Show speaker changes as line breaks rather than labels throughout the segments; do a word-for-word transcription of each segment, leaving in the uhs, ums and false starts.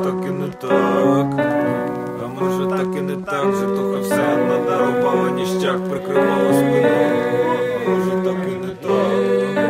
так і не так. А може так і не так, житуха все надарувала, ніщак прикривала спину. А може так і не так.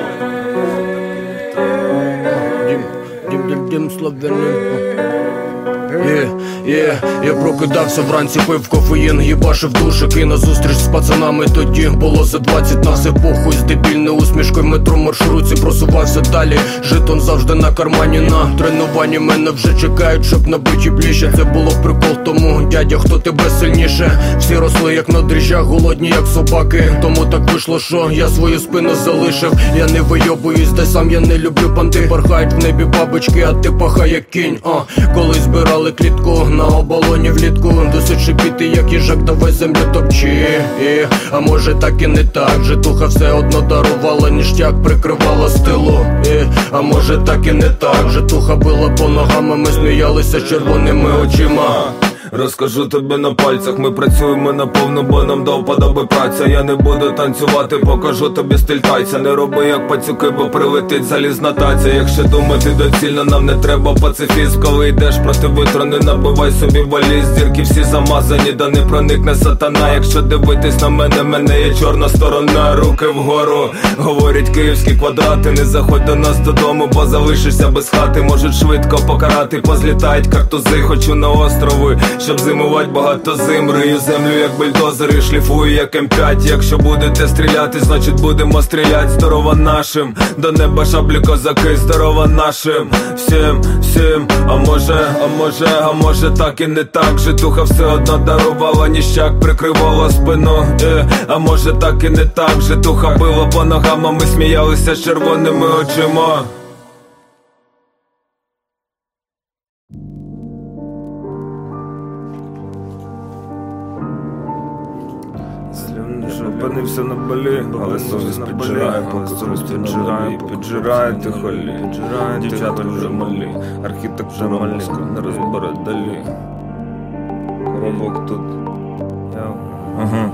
Дім, дім, дім, дім, славяни. Є, є, я прокидався вранці, пив кофеїн, їбашив душик і назустріч з пацанами тоді було за двадцять, на все похуй, з дебільною усмішкою метро маршрутці просувався далі, жетон завжди на кармані, на тренуванні мене вже чекають, щоб набиті ближче, це було прикол тому, дядя, хто тебе сильніше, всі росли як на дріжджах, голодні як собаки, тому так вийшло, що я свою спину залишив, я не вийобуюсь, де сам я не люблю банти, порхають в небі бабочки, а ти пахай як кінь, а, коли збирали клітку на оболоні влітку, досить шипіти як їжак, давай землю топчи. І, а може так і не так, житуха все одно дарувала, ніштяк прикривала стилу. І, а може так і не так, житуха била по ногам, а ми сміялися червоними очима.
Розкажу тобі на пальцях, ми працюємо наповну, бо нам до вподоби праця. Я не буду танцювати, покажу тобі стиль тайця. Не роби як пацюки, бо прилетить залізна таця. Якщо думати доцільно, нам не треба пацифізм. Коли йдеш проти вітру, не набивай собі валіз. Дірки всі замазані, да не проникне сатана. Якщо дивитись на мене, мене є чорна сторона. Руки вгору, говорять київські квадрати. Не заходь до нас додому, бо залишишся без хати. Можуть швидко покарати, позлітають картузи. Хочу на острови, щоб зимувати багато зим. Рию землю як бульдозери, шліфую як ем п'ять. Якщо будете стріляти, значить будемо стріляти. Здорова нашим, до неба шаблі козаки. Здорова нашим, всім, всім. А може, а може, а може так і не так. Житуха все одно дарувала, ніщак прикривала спину. е, А може так і не так. Житуха била по ногам, а ми сміялися з червоними очима. Опинився на Балі, але совість піджирає, поки совість піджирає, піджирає ти холі, дівчата вже малі, архітектура мозку не розбере далі. Коробок тут. Ага.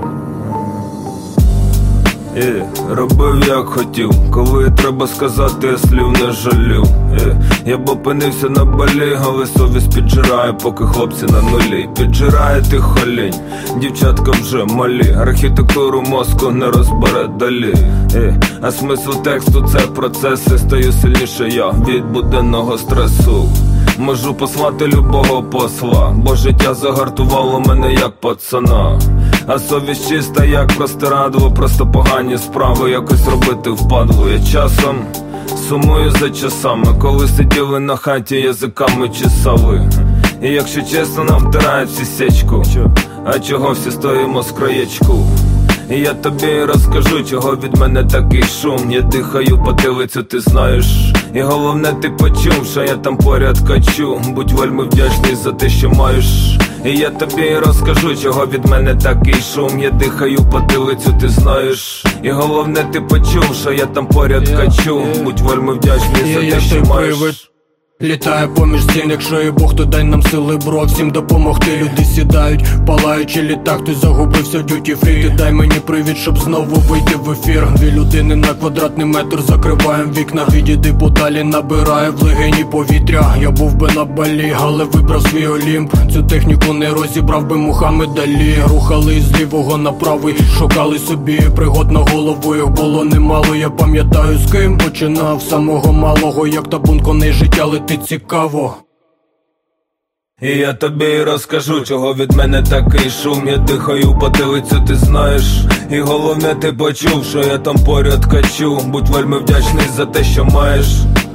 Е, робив як хотів, коли треба сказати, я слів не жалів. Е, я б опинився на Балі, але совість піджирає, поки хлопці на нулі. Піджирає ти холінь, дівчатка вже малі, архітектуру мозку не розбере далі. Е, а смисл тексту це процеси, стаю сильніше я від буденного стресу. Можу послати любого посла, бо життя загартувало мене як пацана. А совість чиста як простирадло, просто погані справи якось робити впадло. Я часом сумую за часами, коли сиділи на хаті, язиками чесали. І якщо чесно, нам втирають всі сечку. А чого всі стоїмо з краєчку? І я тобі розкажу, чого від мене такий шум. Я дихаю потилицю, ти знаєш. І головне, ти почув, що я там поряд качу. Будь вельми вдячний за те, що маєш. І я тобі розкажу, чого від мене такий шум. Я дихаю потилицю, ти знаєш. І головне, ти почув, що я там поряд качу. Будь вельми вдячний за те, що маєш.
Літає поміж стін, якщо і Бог, то дай нам сили, бро, всім допомогти. Люди сідають, палаючи літак, хтось загубився в дюті фрі. Ти дай мені привід, щоб знову вийти в ефір. Дві людини на квадратний метр, закриваєм вікна. Відійди подалі, набирає в легені повітря. Я був би на Балі, але вибрав свій Олімп. Цю техніку не розібрав би Мухаммед Алі. Рухали з лівого на правий, шукали собі пригод на голову. Їх було немало, я пам'ятаю з ким починав. Самого малого, як табун коней, життя летить цікаво.
І я тобі розкажу, чого від мене такий шум. Я дихаю потилицю, ти знаєш. І головне, ти почув, що я там поряд качу. Будь вельми вдячний за те, що маєш.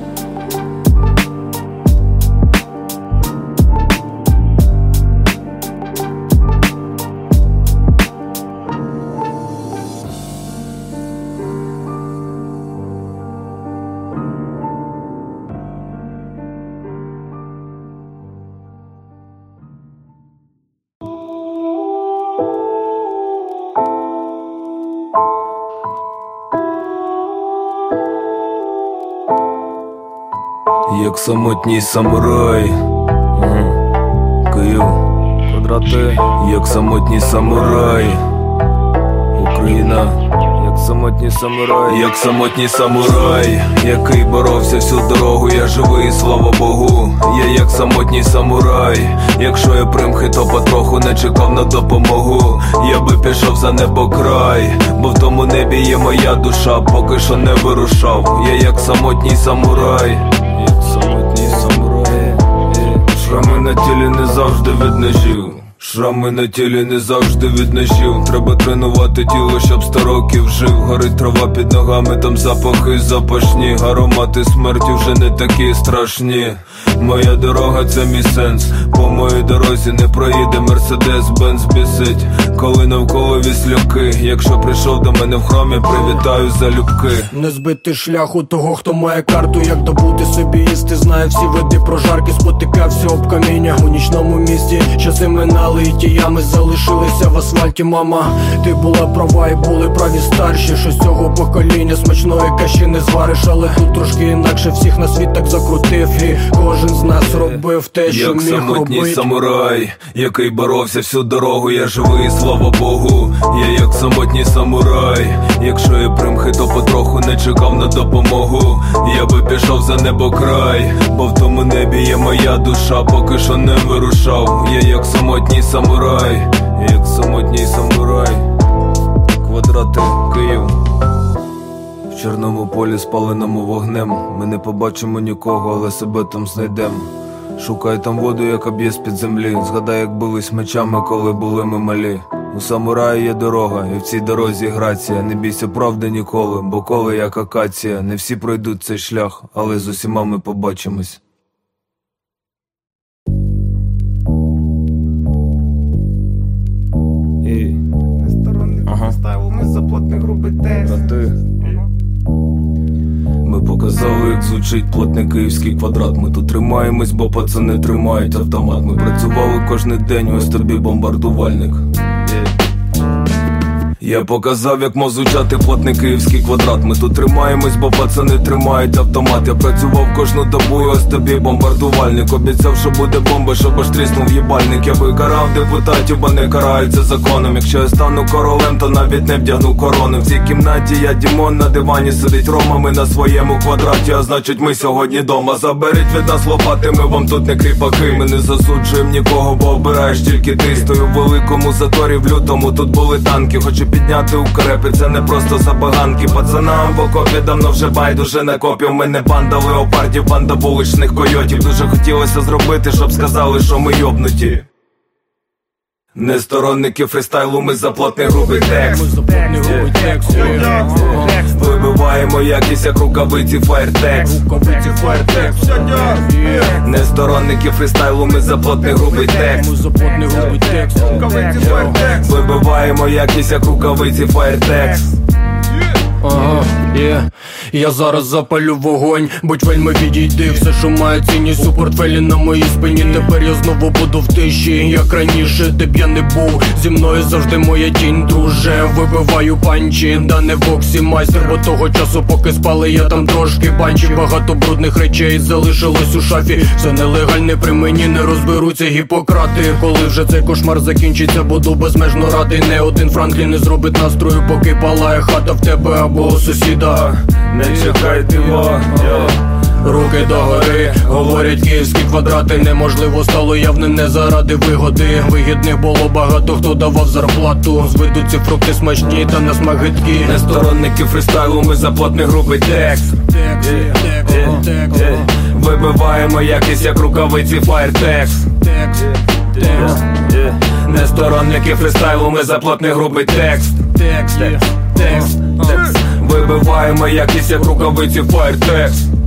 Як самотній самурай. Ага. Київ. Квадрати. Як самотній самурай. Україна. Як самотній самурай. Як самотній самурай, який боровся всю дорогу. Я живий, слава Богу. Я Я як самотній самурай. Якщо я примхи, то потроху не чекав на допомогу. Я би пішов за небокрай, бо в тому небі є моя душа, поки що не вирушав. Я як самотній самурай. Як самотній самурай. Шрами на тілі не завжди від ножів. Шрами на тілі не завжди від ножів. Треба тренувати тіло, щоб сто років жив. Горить трава під ногами, там запахи запашні. Аромати смерті вже не такі страшні. Моя дорога це мій сенс. По моїй дорозі не проїде Мерседес-Бенц бісить, коли навколо віслюки. Якщо прийшов до мене в храмі, привітаю залюбки.
Не збити шляху того, хто має карту, як добути собі їсти. Знає всі види прожарки, спотикався об каміння. У нічному місті часи минали, і ті ями залишилися в асфальті. Мама, ти була права і були праві старші, що з цього покоління смачної каші не звариш. Але тут трошки інакше, всіх на світ так закрутив, і кожен з нас робив те, що
як
міг робити.
Як самотній самурай, який боровся всю дорогу. Я живий, слава Богу. Я як самотній самурай. Якщо я примхи, то потроху не чекав на допомогу. Я би пішов за небокрай, бо в тому небі є моя душа, поки що не вирушав. Я як самотній самурай. Як самотній самурай. Квадрати, Київ. В чорному полі, спаленому вогнем. Ми не побачимо нікого, але себе там знайдем. Шукай там воду, яка б'є з-під землі. Згадай, як бились мечами, коли були ми малі. У самураї є дорога, і в цій дорозі грація. Не бійся правди ніколи, бо коли як акація. Не всі пройдуть цей шлях, але з усіма ми побачимось. І...
Несторонний ага. Стайлу, ми заплатних грубий тест.
Ми показали, як звучить плотний київський квадрат. Ми тут тримаємось, бо пацани тримають автомат. Ми працювали кожен день, ось тобі бомбардувальник. Я показав, як мав звучати плотний київський квадрат. Ми тут тримаємось, бо пацани тримають автомат. Я працював кожну добу, і ось тобі бомбардувальник. Обіцяв, що буде бомба, щоб аж тріснув їбальник. Я би карав депутатів, бо не караються законом. Якщо я стану королем, то навіть не вдягну корону. В цій кімнаті я Дімон, на дивані сидить Рома. Ми на своєму квадраті, а значить ми сьогодні дома. Заберіть від нас лопати, ми вам тут не кріпаки. Ми не засуджуємо нікого, бо обираєш тільки ти. Стою в великому заторі в лютому, тут були танки. Хочу підняти укрепи, це не просто забаганки. Пацанам в окопі давно вже байдуже на копів. Ми не банда леопардів, банда вуличних койотів. Дуже хотілося зробити, щоб сказали, що ми йобнуті. Не сторонники фристайлу, ми заплатний грубий текст. Вибиваємо якість, як рукавиці фаєртекст. Не сторонники фристайлу, ми заплатний грубий текст. Вибиваємо якість, як рукавиці фаєртекст.
Ага, є, я зараз запалю вогонь. Будь вельми відійди, все, що має цінність у портфелі на моїй спині. Тепер я знову буду в тиші, як раніше, де б я не був. Зі мною завжди моя тінь, друже. Вибиваю панчі, да не в боксі майстер. Бо того часу, поки спали, я там трошки банчі. Багато брудних речей залишилось у шафі. Все нелегальне при мені, не розберуться гіпократи. Коли вже цей кошмар закінчиться, буду безмежно радий. Не один Франклін не зробить настрою, поки палає хата в тебе або у сусіда.
Не чекай диво,
руки догори, говорять київські квадрати. Неможливо стало явним не заради вигоди. Вигідних було багато, хто давав зарплату. Зведуть ці фрукти смачні та на смак гидкі.
Не сторонники фристайлу, ми заплатний грубий текст. Вибиваємо якість, як рукавиці фаєртекст. Не сторонники фристайлу, ми заплатний грубий текст. Вибиваємо якість, як рукавиці фаєртекст.